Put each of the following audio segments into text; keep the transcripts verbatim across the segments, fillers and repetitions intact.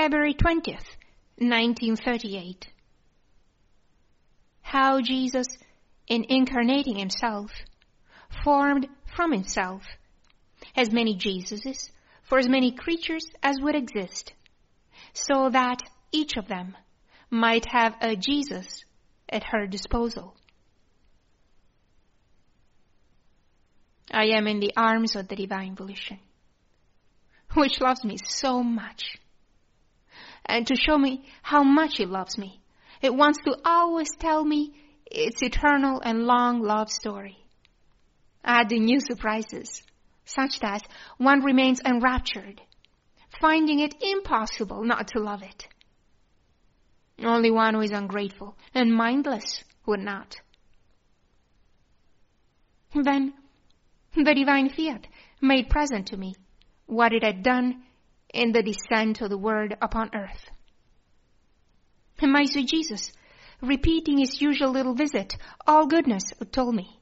February twentieth, nineteen thirty-eight. How Jesus, in incarnating himself, formed from himself as many Jesuses for as many creatures as would exist, so that each of them might have a Jesus at her disposal. I am in the arms of the divine volition, which loves me so much. And to show me how much it loves me, it wants to always tell me its eternal and long love story, adding new surprises, such that one remains enraptured, finding it impossible not to love it. Only one who is ungrateful and mindless would not. Then the divine fiat made present to me what it had done in the descent of the Word upon earth. And my sweet Jesus, repeating his usual little visit, all goodness, told me,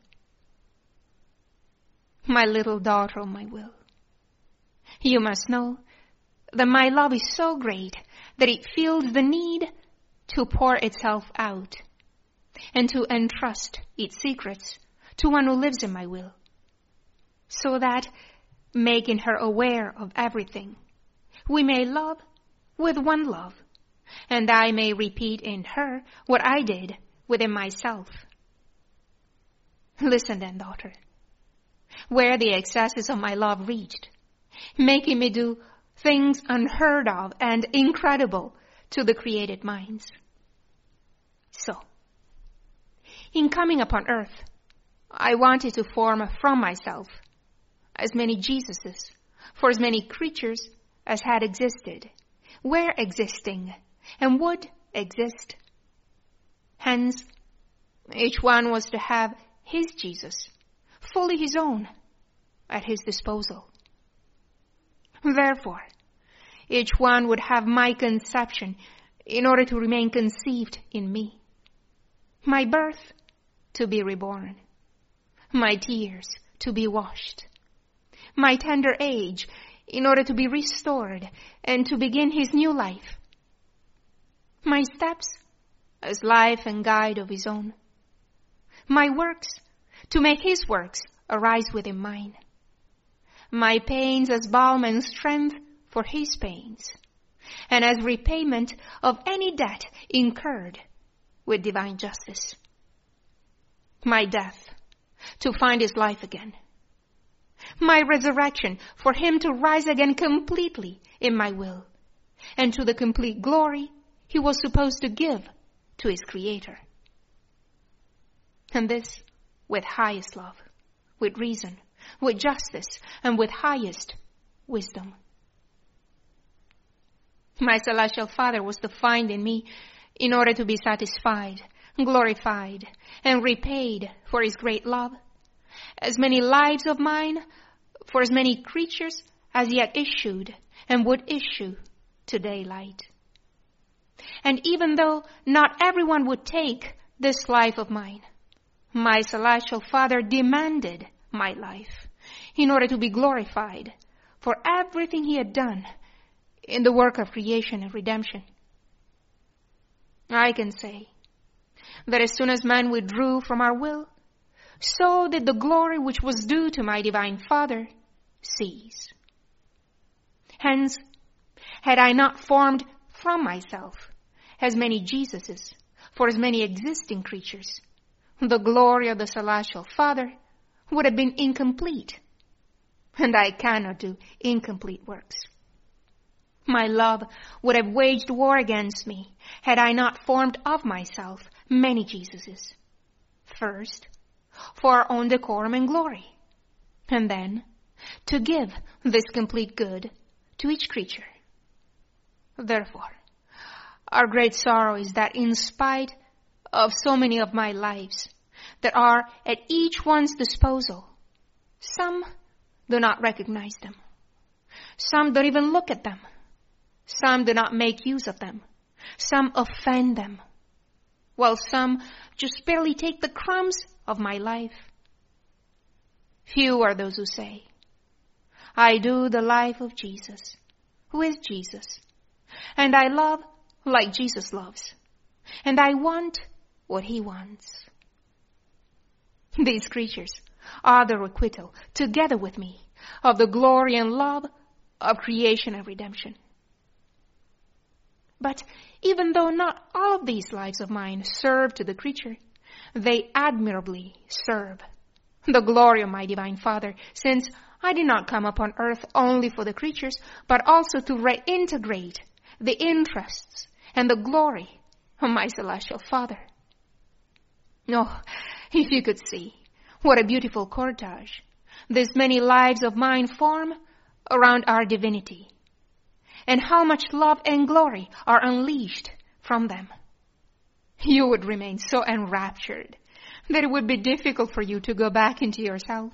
"My little daughter of my will, you must know that my love is so great that it feels the need to pour itself out and to entrust its secrets to one who lives in my will, so that, making her aware of everything, we may love with one love, and I may repeat in her what I did within myself. Listen then, daughter, where the excesses of my love reached, making me do things unheard of and incredible to the created minds. So, in coming upon earth, I wanted to form from myself as many Jesuses for as many creatures as had existed, were existing, and would exist. Hence, each one was to have his Jesus, fully his own, at his disposal. Therefore, each one would have my conception in order to remain conceived in me, my birth to be reborn, my tears to be washed, my tender age in order to be restored and to begin his new life, my steps as life and guide of his own, my works to make his works arise within mine, my pains as balm and strength for his pains, and as repayment of any debt incurred with divine justice, my death to find his life again, my resurrection for him to rise again completely in my will, and to the complete glory he was supposed to give to his Creator. And this with highest love, with reason, with justice, and with highest wisdom. My celestial Father was to find in me, in order to be satisfied, glorified, and repaid for his great love, as many lives of mine for as many creatures as yet issued and would issue to daylight. And even though not everyone would take this life of mine, my celestial Father demanded my life in order to be glorified for everything he had done in the work of creation and redemption. I can say that as soon as man withdrew from our will, so did the glory which was due to my divine Father cease. Hence, had I not formed from myself as many Jesuses for as many existing creatures, the glory of the celestial Father would have been incomplete, and I cannot do incomplete works. My love would have waged war against me had I not formed of myself many Jesuses. First, for our own decorum and glory, and then to give this complete good to each creature. Therefore, our great sorrow is that in spite of so many of my lives that are at each one's disposal, some do not recognize them. Some don't even look at them. Some do not make use of them. Some offend them, while some just barely take the crumbs of my life. Few are those who say, I do the life of Jesus. Who is Jesus? And I love like Jesus loves. And I want what he wants. These creatures are the requital, together with me, of the glory and love of creation and redemption. But even though not all of these lives of mine serve to the creature, they admirably serve the glory of my divine Father, since I did not come upon earth only for the creatures, but also to reintegrate the interests and the glory of my celestial Father. Oh, if you could see what a beautiful cortege these many lives of mine form around our divinity, and how much love and glory are unleashed from them, you would remain so enraptured that it would be difficult for you to go back into yourself.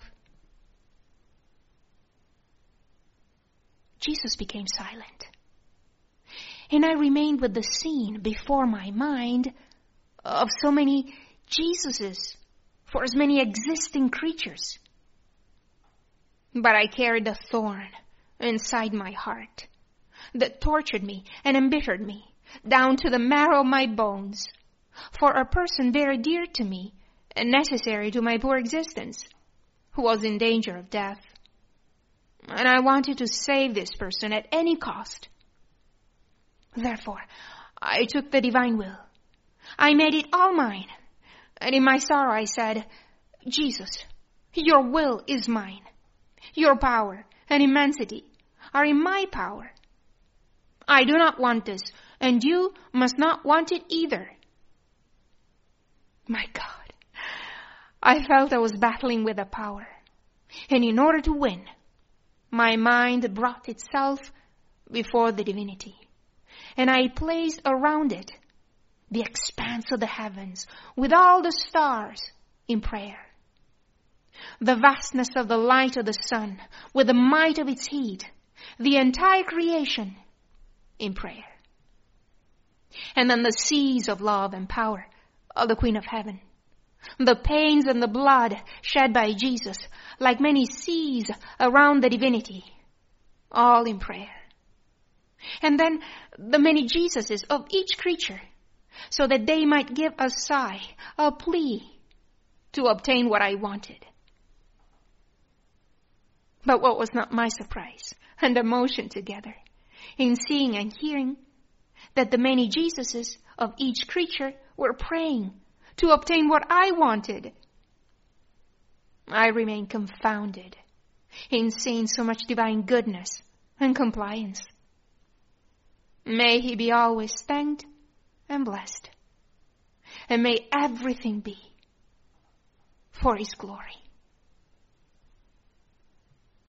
Jesus became silent, and I remained with the scene before my mind of so many Jesuses for as many existing creatures. But I carried a thorn inside my heart that tortured me and embittered me down to the marrow of my bones for a person very dear to me and necessary to my poor existence, who was in danger of death. And I wanted to save this person at any cost. Therefore, I took the divine will. I made it all mine. And in my sorrow I said, Jesus, your will is mine. Your power and immensity are in my power. I do not want this, and you must not want it either. My God, I felt I was battling with a power. And in order to win, my mind brought itself before the divinity. And I placed around it the expanse of the heavens with all the stars in prayer. The vastness of the light of the sun with the might of its heat. The entire creation in prayer. And then the seas of love and power of the Queen of Heaven. The pains and the blood shed by Jesus like many seas around the divinity. All in prayer. And then the many Jesuses of each creature, so that they might give a sigh, a plea, to obtain what I wanted. But what was not my surprise and emotion together in seeing and hearing that the many Jesuses of each creature were praying to obtain what I wanted. I remained confounded in seeing so much divine goodness and compliance. May he be always thanked and blessed, and may everything be for his glory.